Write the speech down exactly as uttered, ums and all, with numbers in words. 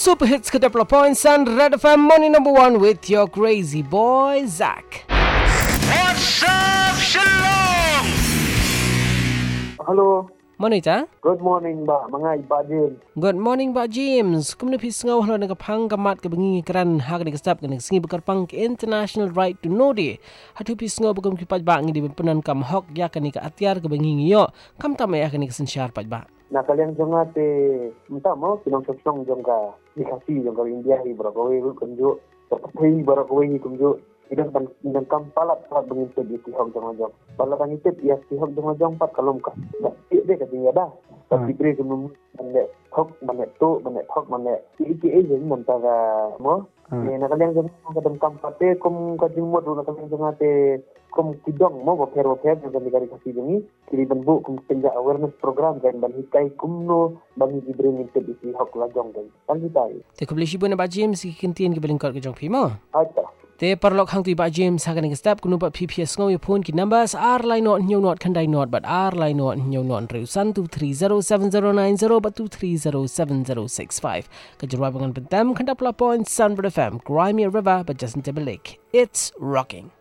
Super Hits ke dua puluh point Sun Red F M Morning Number One with your crazy boy Zach. What's up, Shalom? Hello. Mana ita? Good morning, Mbak. Mangai Pak James. Good morning, Pak James. Kemudian pis ngau halo dengan pang kamat ke bengi keran hak dengan stop dengan singi bekar pang ke International Right to Know Day. Hatu pis ngau bukan kipat bak ngi di penan kam hok ya kan ke atiar ke bengi ngiyo. Kam tamai akan ke sensyar pat bak. Nah, kalian jangan te minta mau sinong song jong ka dikasih jong ka India hi berakowe kunjuk. Seperti berakowe hi kunjuk. Idang kan idang kam palat palat bengin te di hok jong jong. Palat kan itu ya si hok jong jong pat kalom ka. Dak dia katanya dah. Tapi beri kemu manek hok manek tu manek hok manek. Iki e jeng mentara mo. Ni nak kalian jangan ka dem kam pate kum ka jimot nak kalian jangan te kum kidong mo bo pero pero jong ka kasih jengi. Kiri benbu kum penja awareness program kan ban hikai kumno bagi diberi minta di hok lajong kan. Kan hitai. Te kubli shibun Pak James ki kintian ke belingkot ke jong pimo. Aita. Te perlok hang tu Pak James hakan ke step kunu pat P P S ngau pun ki numbers R line not new not kandai not but R line not new not reusan two three zero seven zero nine zero but two three zero seven zero six five. Kejerwa dengan pentem kanda pula point Sun Red F M Crimea River but Justin Timberlake. It's rocking.